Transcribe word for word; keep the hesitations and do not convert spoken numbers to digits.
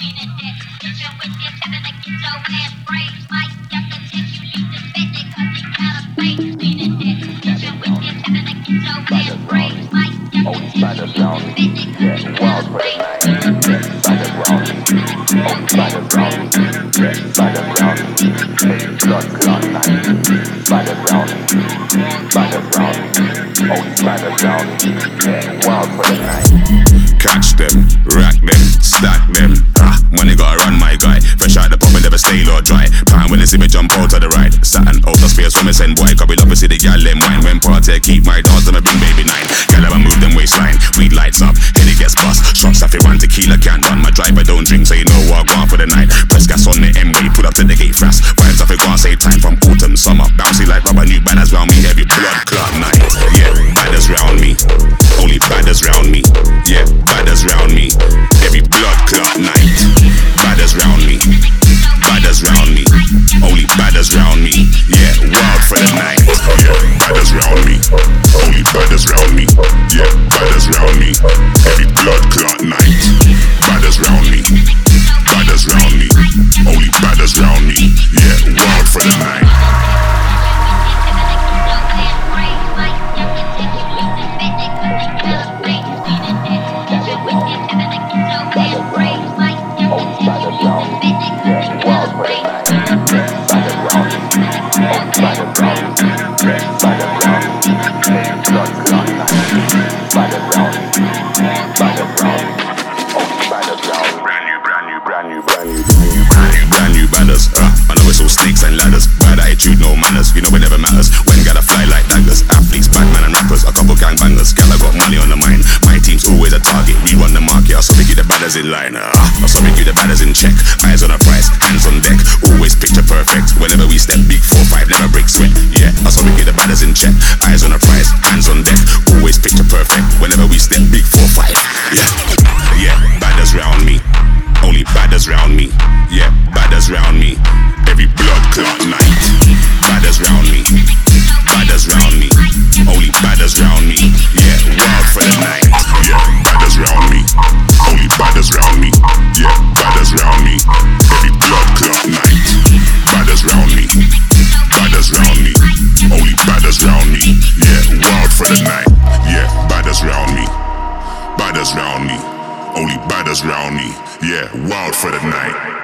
Catch them, rack them, stack them. Ah, money gotta run, my guy. Fresh out the pub and never stale or dry. Pan when they see me jump out to the right. Satin out the space when me send boy. Cause we love to see the gal them wine. When party keep my dogs and me bring baby nine. Gal ever move them waistline. Weed lights up, head it gets bust. Shots off one tequila can't done. My driver don't drink, so you know what I go on for the night. Press gas on the M-way, put up to the gate fast. Vibes off it go on, save time from autumn, summer. Bouncy like rubber, new banners round me. Heavy blood clot night. Yeah, badders round me. Only badders round me. Yeah, badders round me. Every blood clot night. Badders round me. Badders round me. Only badders round me. Yeah, wild for the night. Yeah, badders round me. Only badders round me. Yeah, badders round me. Every blood clot night. Badders round me. Badders round me. Only badders round me. Yeah, wild for the night. Snakes and ladders, bad attitude, no manners. You know it never matters when gotta fly like daggers. Athletes, Batman and rappers, a couple gangbangers. Gala got money on the mind. My team's always a target. We run the market. I saw we get the badders in line. Ah, I saw we get the badders in check. Eyes on the price, hands on deck. Always picture perfect. Whenever we step, big four five never break sweat. Yeah, I saw we get the badders in check. Eyes on the price, hands on deck. Always picture perfect. Whenever we step, big four five. Yeah, yeah, badders round me. Only badders round me. Yeah, badders round me. Every blood clot night. Badders round me. Badders round me. Only badders round me. Yeah, wild for the night. Yeah, badders round me. Only badders round me. Yeah, badders round me. Every blood clot night. Badders round me. Badders round me. Only badders round me. Yeah, wild for the night. Yeah, badders round me. Badders round me. Only badders round me. Yeah, wild for the night.